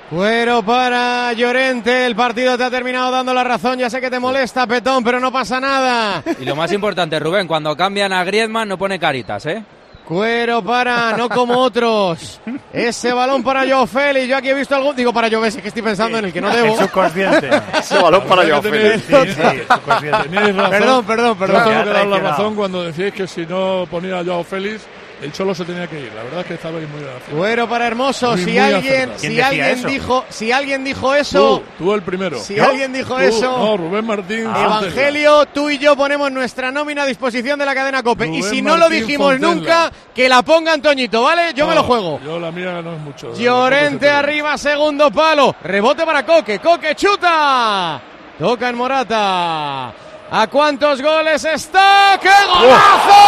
Cuero para Llorente, el partido te ha terminado dando la razón, ya sé que te molesta, Petón, pero no pasa nada. Y lo más importante, Rubén, cuando cambian a Griezmann no pone caritas, ¿eh? Cuero para, no como otros. Ese balón para Joao Félix, yo aquí he visto algún, digo para Joao, es que estoy pensando en el que no debo. Es subconsciente. Ese balón para Joao Félix. Sí, subconsciente. Tenéis razón. Perdón. Yo tengo que dar la razón cuando decís que si no ponía a Joao Félix, el Cholo se tenía que ir. La verdad es que estabais muy acertados. Cuero para Hermoso, Muy si alguien dijo eso, Tú el primero. si alguien dijo eso, No, Rubén Martín. Evangelio, tú y yo ponemos nuestra nómina a disposición de la cadena COPE. Rubén Y si no lo Martín dijimos Fontella. nunca, que la ponga Antoñito, ¿vale? Yo me lo juego. Yo la mía no es mucho. Llorente arriba, segundo palo. Rebote para Coque. Coque chuta. Toca en Morata. ¿A cuántos goles está? ¡Qué golazo!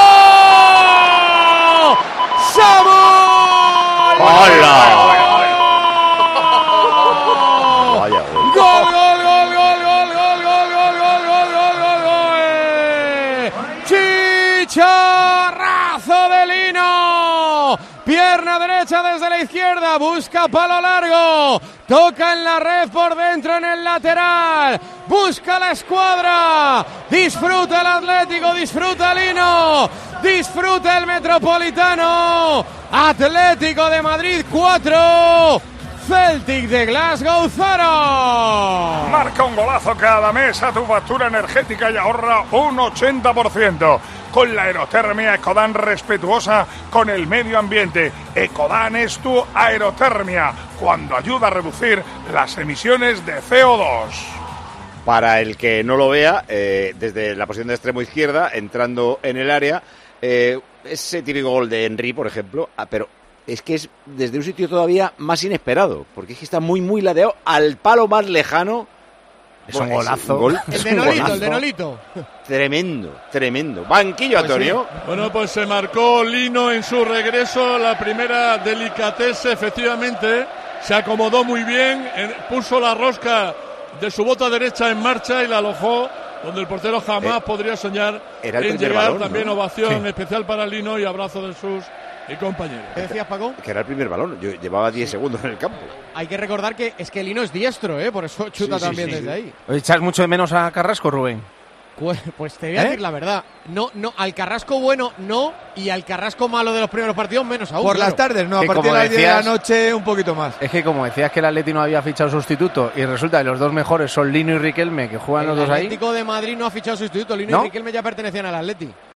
¡Samuel! ¡Hola! Vaya, ¡Gol! ¡Chicharrazo de Lino! Pierna derecha desde la izquierda, busca palo largo, toca en la red por dentro en el lateral, busca la escuadra, disfruta el Atlético, disfruta Lino, disfruta el Metropolitano. Atlético de Madrid 4, Celtic de Glasgow 0. Marca un golazo cada mes a tu factura energética y ahorra un 80%. Con la aerotermia Ecodan, respetuosa con el medio ambiente. Ecodan es tu aerotermia, cuando ayuda a reducir las emisiones de CO2. Para el que no lo vea, desde la posición de extremo izquierda, entrando en el área, ese típico gol de Henry, por ejemplo, pero es que es desde un sitio todavía más inesperado, porque es que está muy ladeado al palo más lejano. Es un golazo. El de Nolito. Tremendo. Banquillo, Antonio. Sí. Bueno, pues se marcó Lino en su regreso, la primera delicatese, efectivamente. Se acomodó muy bien, puso la rosca de su bota derecha en marcha y la alojó donde el portero jamás podría soñar en llegar. Balón, también ¿no? Ovación especial para Lino y abrazo de sus compañeros. ¿Qué decías, Paco? Que era el primer balón. Yo llevaba 10 segundos en el campo. Hay que recordar que es que Lino es diestro, por eso chuta también desde ahí. ¿Echas mucho de menos a Carrasco, Rubén? Pues te voy a decir la verdad. No, al Carrasco bueno no, y al Carrasco malo de los primeros partidos menos aún. Por las tardes, no, a partir de las 10 de la noche un poquito más. Es que como decías que el Atleti no había fichado sustituto y resulta que los dos mejores son Lino y Riquelme, que juegan los dos ahí. El Atlético de Madrid no ha fichado sustituto, Lino y Riquelme ya pertenecían al Atleti.